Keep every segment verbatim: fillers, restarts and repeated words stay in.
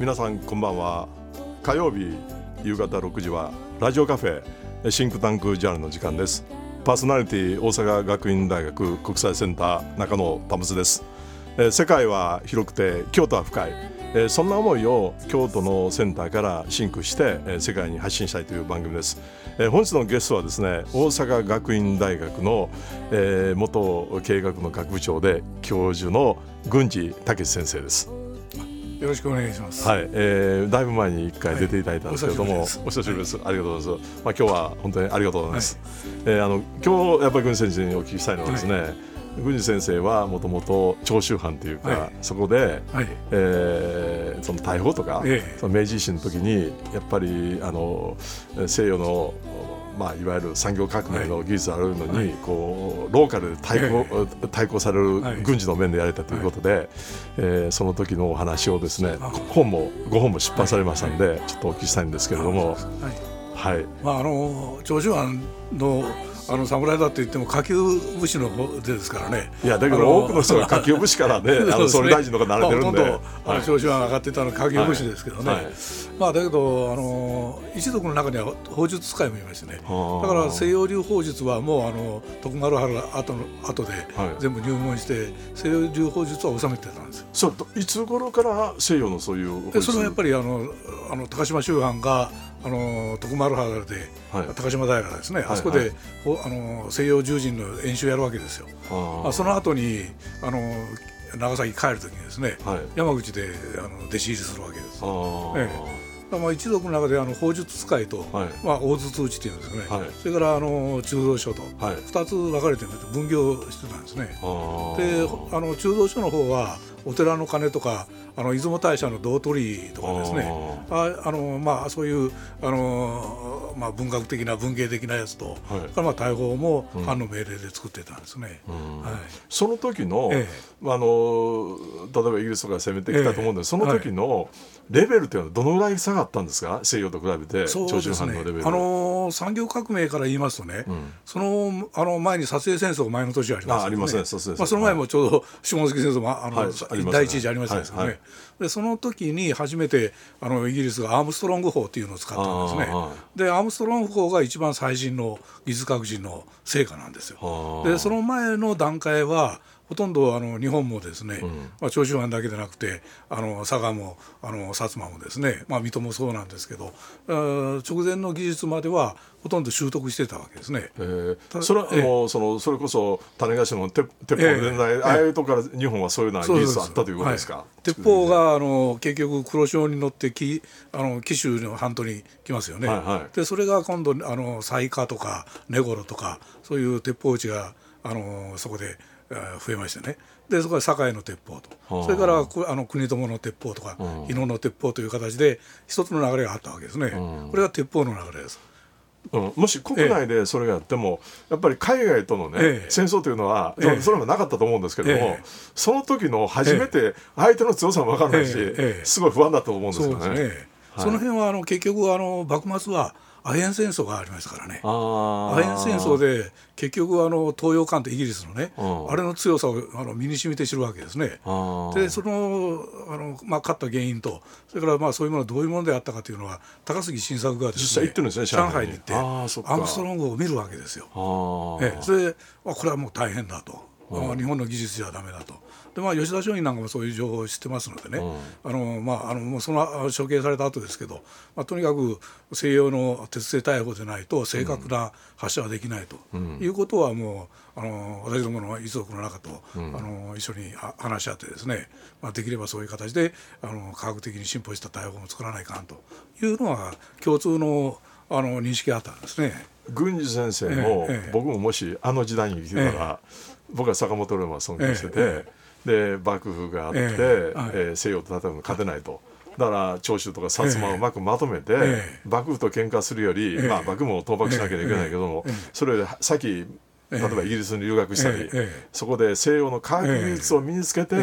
皆さんこんばんは。火曜日夕方ろくじはラジオカフェシンクタンクジャーナルの時間です。パーソナリティ大阪学院大学国際センター中野保です。えー、世界は広くて京都は深い、えー、そんな思いを京都のセンターからシンクして、えー、世界に発信したいという番組です。えー、本日のゲストはですね、大阪学院大学の、えー、元経営学の学部長で教授の郡司武先生です。 よろしくお願いします。 はい、えー、だいぶ前に一回出ていただいたんですけれども、はい、お久しぶりです。はい、ありがとうございます。まあ、今日は本当にありがとうございます。はい、えー、あの今日やっぱり郡司先生にお聞きしたいのはですね、はい、郡司先生はもともと長州藩というか、はい、そこで、はい、えー、その大砲とか、ええ、その明治維新の時にやっぱりあの西洋のまあ、いわゆる産業革命の技術があるのに、はい、こうローカルで対抗、はい、対抗される軍事の面でやれたということで、はい、えー、その時のお話をですね、本もごほんも出版されましたので、はい、ちょっとお聞きしたいんですけれども、はいはい、 まあ、あの長州藩のあの侍だって言っても下級武士の方ですからね。 いやだけど多くの人が下級武士からね、あの総理大臣とかなれてるんで、 まあ、ほとんど、はい、長州藩上がっていたのは下級武士ですけどね、はいはい、まあ、だけどあの一族の中には砲術使いもいましてね、だから西洋流砲術はもうあの徳丸原後の後で全部入門して、はい、西洋流砲術は収めてたんですよ。 それいつ頃から西洋のそういう砲術？それはやっぱりあのあの高島秋藩があの徳丸原で、はい、高島平ですね、はい、あそこで、はい、あの西洋従陣の演習をやるわけですよ。ああ、その後にあの長崎帰る時にですね、はい、山口であの弟子入りするわけです。あ、ええ、まあ、一族の中であの砲術使いと、はい、まあ、大筒打ちっていうんですかね、はい、それからあの中道書とふたつ分かれて分業してたんですね。であの中道書の方はお寺の鐘とかあの出雲大社の胴取りとかですね、ああの、まあ、そういうあの、まあ、文学的な文芸的なやつと、はい、まあ、大砲も藩の命令で作ってたんですね。うん、はい、 その時の、ええ、あの例えばイギリスとか攻めてきたと思うんです、ええ、その時のレベルというのはどのぐらい下がったんですか、西洋と比べて。長州藩のレベル、 あの産業革命から言いますとね、うん、その、あの前に薩英戦争が前の年ありますよね。あ、ありますね、薩英戦争、まあ、その前もちょうど下関戦争もあの、はい、第一次ありましたですよね。はいはい、でその時に初めてあのイギリスがアームストロング砲っていうのを使ったんですね。でアームストロング砲が一番最新の技術革新の成果なんですよ。でその前の段階はほとんどあの日本もですね、うん、まあ、長州藩だけでなくてあの佐賀もあの薩摩もですね、まあ、水戸もそうなんですけど、直前の技術まではほとんど習得してたわけですね。 えー、それはもうそのそれこそ種子島の鉄砲の年代、えー、ああいうとこから日本はそういうような技術あったということですか。はい、 鉄砲があの結局黒潮に乗ってきあの紀州の半島に来ますよね。はいはい、でそれが今度あの西下とか根頃とかそういう鉄砲撃ちがあのそこで増えましてね。でそこで堺の鉄砲と、それからあの国友の鉄砲とか日野の鉄砲という形で一つの流れがあったわけですね。これが鉄砲の流れです。 うん、もし国内でそれがあっても、ええ、やっぱり海外との、ね、ええ、戦争というのは、ええ、それもなかったと思うんですけれども、ええ、その時の初めて相手の強さも分からないし、ええ、すごい不安だと思うんですよね。そうですね。 はい、その辺はあの結局あの幕末はアヘン戦争がありましたからね。あアヘン戦争で結局あの東洋艦隊イギリスのね、あれの強さをあの身に染みて知るわけですね。でそのあの、まあ、勝った原因とそれからまあそういうものはどういうものであったかというのは高杉晋作がですね、 実際行ってるんですね、 上海に行ってアームストロングを見るわけですよ。えそれでこれはもう大変だと、日本の技術じゃダメだと。でまあ、吉田松陰なんかもそういう情報を知ってますのでね、うん、あのまあ、あのもうその処刑された後ですけど、まあ、とにかく西洋の鉄製大砲でないと正確な発射はできないと、うん、いうことはもうあの私どもの一族の中と、うん、あの一緒に話し合ってですね、まあ、できればそういう形であの科学的に進歩した大砲も作らないかんというのは共通の、あの認識があったんですね。 郡司先生も、ええ、僕ももしあの時代に生きてたら、ええ、僕は坂本龍馬を尊敬してて、ええで幕府があって、えーはい、えー、西洋と戦うの勝てないと。だから長州とか薩摩をうまくまとめて、えー、幕府と喧嘩するより、えーまあ、幕府も倒幕しなきゃいけないけども、えーえー、それより先例えばイギリスに留学したり、えー、そこで西洋の科学技術を身につけて、えー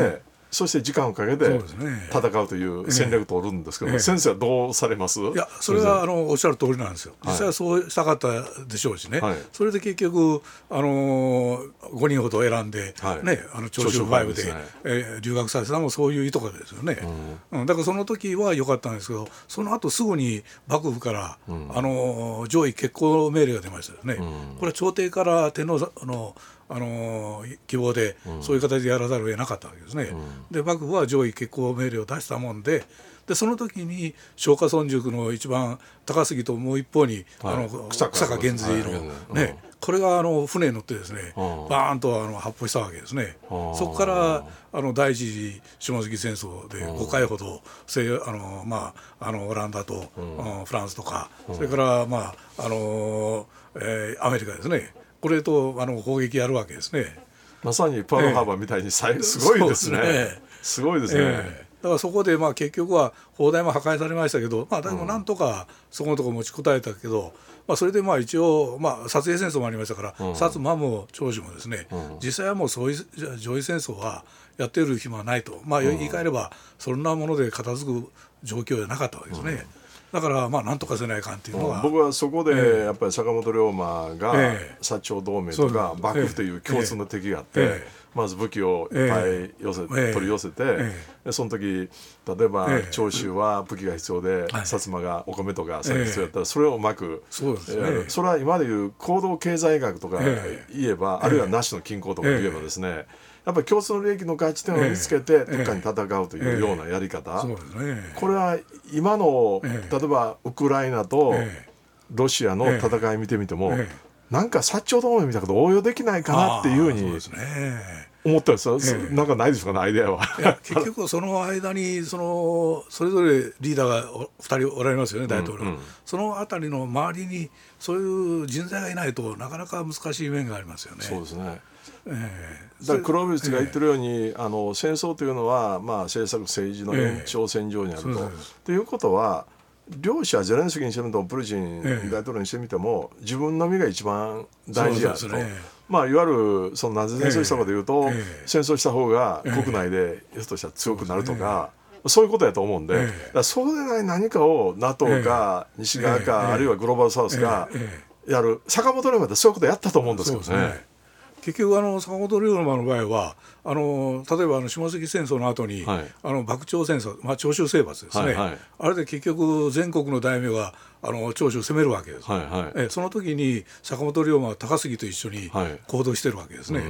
そして時間をかけて戦うという戦略を取るんですけど、ええ、先生はどうされます？ いやそれはあのおっしゃる通りなんですよ。実際はそうしたかったでしょうしね、はい、それで結局、あのー、ごにんほど選んで、はいね、あの長州ファイブで、ねえー、留学させたのもそういう意図ですよね、うんうん、だからその時は良かったんですけど、その後すぐに幕府から、うん、あのー、上位決行命令が出ましたよね、うん、これは朝廷から天皇のあのー、希望でそういう形でやらざるを得なかったわけですね、うん、で幕府は上位決行命令を出したもんで、でその時に松下村塾の一番高杉ともう一方に、はい、あの草加源氏の、はいね、これがあの船に乗ってですね、バーンとあの発砲したわけですね。そこからあの第一次下関戦争でごかいほどあの、まあ、あのオランダと、うん、フランスとか、それから、まああのえー、アメリカですね、これとあの攻撃やるわけですね。 まさにパールハーバーみたいに、えー、すごいですね。すごいですね。 えーだからそこでまあ結局は砲台も破壊されましたけど、まあ、でもなんとかそこのところ持ちこたえたけど、まあ、それでまあ一応まあ薩英戦争もありましたから、うん、薩摩も長州もですね、うん、実際はもうそういう上位戦争はやっている暇はないと、まあ、言い換えればそんなもので片付く状況じゃなかったわけですね。うんだからまあなんとかせないかんっていうのは、 うん、僕はそこでやっぱり坂本龍馬が薩長同盟とか幕府という共通の敵があって、まず武器をいっぱい寄せ、取り寄せて、でその時例えば長州は武器が必要で、薩摩がお米とかそれが必要だったらそれをうまく、そうですね、それは今でいう行動経済学とか言えば、あるいは那須の均衡とか言えばですね、やっぱり共通の利益の価値点を見つけてどっかに戦うというようなやり方、これは今の例えばウクライナとロシアの戦い見てみても、なんか薩長同盟みたいなこと応用できないかなっていうふうに思ったんですよ。なんかないですかね、アイデアは。 いや結局その間にそのそれぞれリーダーがふたりおられますよね、大統領、うんうん、そのあたりの周りにそういう人材がいないとなかなか難しい面がありますよね。 そうですね。えー、だからクロービッツが言ってるように、えー、あの戦争というのは、まあ、政策政治の延長線上にあると、えー、ということは両者ゼレンスキーにしてみてもプーチン大統領にしてみても、えー、自分の身が一番大事やと、ね、まあ、いわゆるそのなぜ戦争したかというと、えー、戦争した方が国内でひょっとしたら強くなるとか、えー、そういうことやと思うんで、えー、だからそれで何かを ナトー か西側か、えー、あるいはグローバルサウスがやる、坂本龍馬ってそういうことやったと思うんですけどね。 結局あの坂本龍馬の場合はあの例えばあの下関戦争の後に、はい、あの幕長戦争、まあ、長州征伐ですね、はいはい、あれで結局全国の大名があの長州を攻めるわけです、はいはい、えその時に坂本龍馬は高杉と一緒に行動してるわけですね、はい、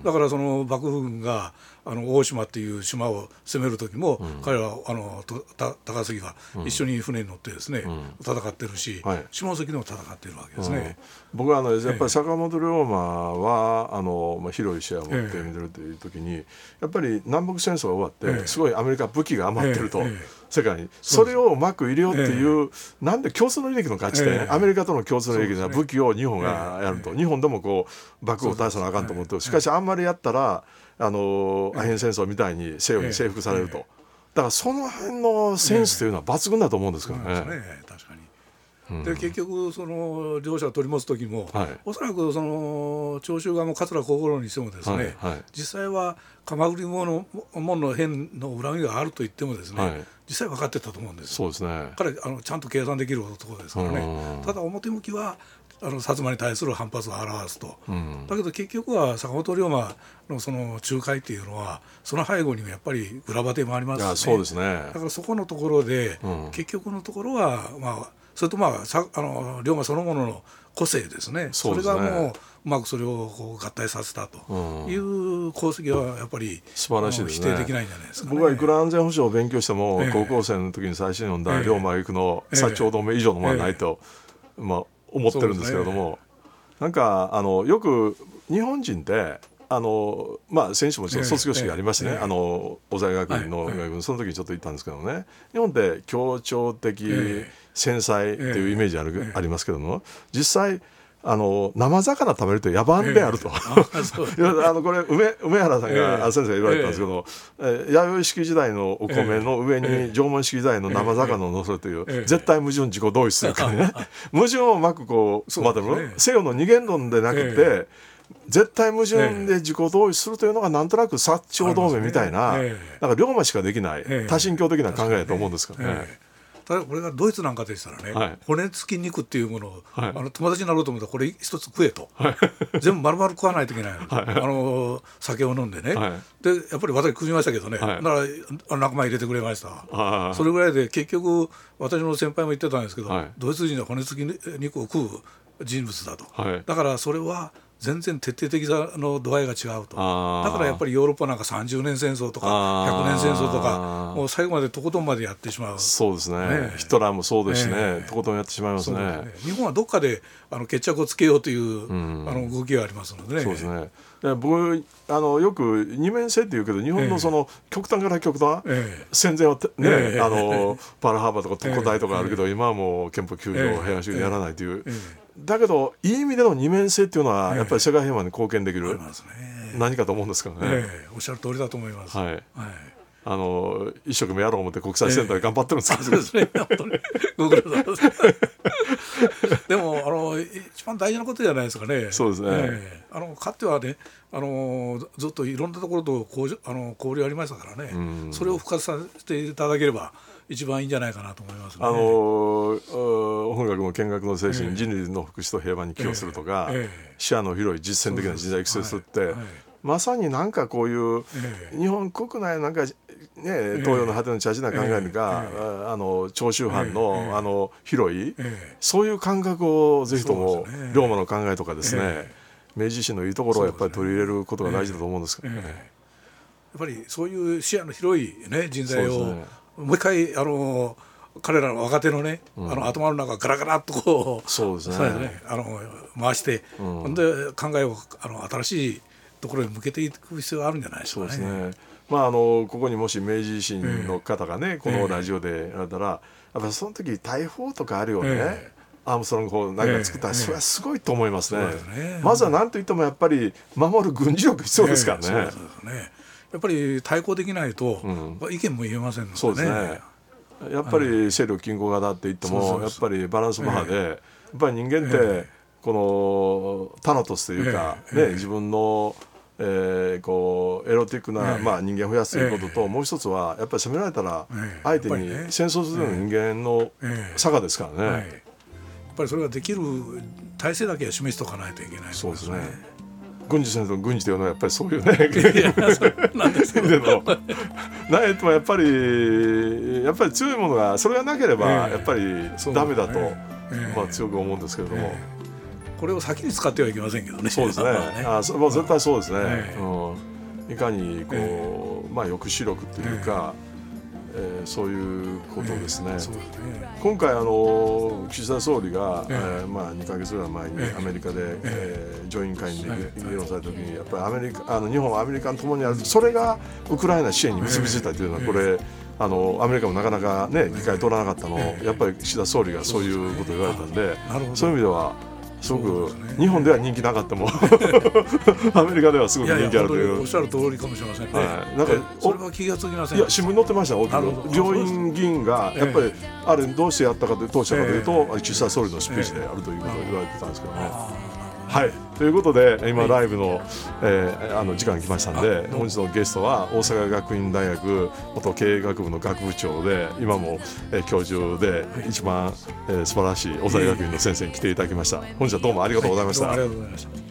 だからその幕府軍があの大島っていう島を攻める時も、うん、彼はあのた高杉が一緒に船に乗ってですね、うん、戦ってるし、はい、下関でも戦ってるわけですね、 うん、僕はあのやっぱり坂本龍馬はあの、まあ、広い視野を持って見てるという時に、ええ、やっぱり南北戦争が終わって、ええ、すごいアメリカ武器が余ってると、ええ、世界にそれをうまく入れようっていう、ええ、なんで共通の利益の価値点、ええ、アメリカとの共通の利益では武器を日本がやると、ええ、日本でもこう幕府を対さなあかんと思ってる、しかしあんまりやったらあのアヘン戦争みたいに西洋に征服されると、だからその辺のセンスというのは抜群だと思うんですけどね。 そうですね、確かに。で結局その両者を取り持つ時も、はい、おそらくその長州側も桂小五郎にしてもですね、はいはい、実際は鎌栗門の変の恨みがあると言ってもですね、はい、実際分かってたと思うんです。 そうですね。 彼あのちゃんと計算できる男ですからね。ただ表向きはあの薩摩に対する反発を表すと、うん、だけど結局は坂本龍馬のその仲介っていうのはその背後にもやっぱり裏場でもありますし、ね、いやそうですね。だからそこのところで、うん、結局のところはまあそれとまあさあの龍馬そのものの個性ですね。それがもううまくそれをこう合体させたという功績はやっぱり素晴らしいですね。 否定できないんじゃないですかね。 僕はいくら安全保障を勉強しても、えー、高校生の時に最初に読んだ龍馬が行くの薩長同盟以上のものはないと、えーまあ、思ってるんですけれども、ね、なんかあのよく日本人ってあのまあ、先週もちょっと卒業式がありましてね、えーえー、あの小沢学院の、はいはい、その時にちょっと行ったんですけどね、日本って協調的、えー、繊細っていうイメージある、えー、ありますけども、実際あの生魚食べると野蛮であると、えー、あ, あのこれ 梅, 梅原さんが、えー、先生が言われたんですけど、えー、弥生式時代のお米の上に縄文式時代の生魚を乗せるという、えー、絶対矛盾自己同一するからね、矛盾をうまくこう、まあ、でも西洋の二元論でなくて、えー絶対矛盾で自己同意するというのがなんとなく薩長同盟みたいな、 ええ、 なんか龍馬しかできない、 ええ、 多神教的な考えだと思うんですけどね。ええ、 ただこれがドイツなんかでしたらね、はい、骨付き肉っていうものを、はい、あの友達になろうと思ったらこれ一つ食えと、はい、全部丸々食わないといけない、はい、あの酒を飲んでね、はい、でやっぱり私食いましたけどね、はい、だから仲間入れてくれました。それぐらいで結局私の先輩も言ってたんですけど、はい、ドイツ人は骨付き肉を食う人物だと、はい、だからそれは全然徹底的さの度合いが違うと。だからやっぱりヨーロッパなんかさんじゅうねん戦争とかひゃくねん戦争とかもう最後までとことんまでやってしまう。 そうです ね, ねヒトラーもそうですしね、えー、とことんやってしまいます ね, ね日本はどっかであの決着をつけようという、うん、あの動きがありますのでね。 そうですね。僕あのよく二面性って言うけど日本のその極端から極端、えー、戦前は、ねえー、あのパールハーバーとか特攻隊とかあるけど、えー、今はもう憲法きゅう条平和主義でやらないという、えーえーだけどいい意味での二面性っていうのはやっぱり世界平和に貢献できる、えー、何かと思うんですけどね、 えー、おっしゃる通りだと思います、はいはい、 あの一生懸命やろう思って国際センターで頑張ってるんですけど、 えー、そうですね本当にご苦労様ですでもあの一番大事なことじゃないですかね。 そうですね、 えー、あのかつてはねあのずっといろんなところと交あの交流ありましたからね、うん、それを復活させていただければ一番いいんじゃないかなと思いますね。 あの本学も見学の精神、えー、人類の福祉と平和に寄与するとか、えーえー、視野の広い実践的な人材育成するって、はいはい、まさになんかこういう、えー、日本国内なんか、ね、東洋の果ての茶事な考えが、えー、あの長州藩の、えー、あの広い、えー、そういう感覚をぜひとも、ね、龍馬の考えとかですね、えー、明治維新のいいところをやっぱり取り入れることが大事だと思うんですけどね、えーえー、やっぱりそういう視野の広い、ね、人材をもう一回あの彼らの若手のね、うん、あの頭の中ガラガラっとこうそうですね、 ねあの回して、うん、で考えをあの新しいところに向けていく必要があるんじゃないですかね。 そうですね。まああのここにもし明治維新の方がね、えー、このラジオでやられたら、えー、やっぱその時大砲とかあるよね、えー、アームストロング砲なんか作ったら、えー、それはすごいと思いますね、えー、まずは何といってもやっぱり守る軍事力必要ですからね、えー、そうですね。 やっぱり対抗できないと、うん、意見も言えませんのでね。そうですね。 やっぱり勢力均衡型って言ってもやっぱりバランスマハで、えー、やっぱり人間ってこのタナトスというか、えーね、自分の、えー、こうエロティックな、えーまあ、人間を増やすということと、えー、もう一つはやっぱり攻められたら相手に戦争する人間の差がですからね、えーえーはい、やっぱりそれができる体制だけは示しておかないといけない、ね、 そうですね。軍事戦争軍事というのはやっぱりそういうねなんですけどないとやっぱりやっぱり強いものがそれがなければやっぱりダメだと、えーねまあ、強く思うんですけれども、えー、これを先に使ってはいけませんけどね。 そうですねあそ、まあ、絶対そうですね、えーうん、いかにこう、えーまあ、抑止力というか、えーえー、そういうことですね、えーそうですね。今回あの岸田総理が、えーえーまあ、にかげつぐらい前にアメリカで、えーえー、上院会に議論された時にやっぱりアメリカあの日本アメリカともにあるそれがウクライナ支援に結びついたというのはこれあのアメリカもなかなか、ね、議会通らなかったのをやっぱり岸田総理がそういうことを言われたんでそういう意味ではすごく日本では人気なかったもアメリカではすごく人気あるという。 いやいやおっしゃる通りかもしれませんね、はい、なんかそれは気がつきません。 いや新聞載ってました大きく上院議員がやっぱりあれどうしてやったかというどうしたかというと岸田総理のスピーチであるということを言われてたんですけどね。はいということで今ライブの、えー、あの時間が来ましたので本日のゲストは大阪学院大学元経営学部の学部長で今も、えー、教授で一番、えー、素晴らしい大阪学院の先生に来ていただきました。本日はどうもありがとうございました。 はい、どうもありがとうございました。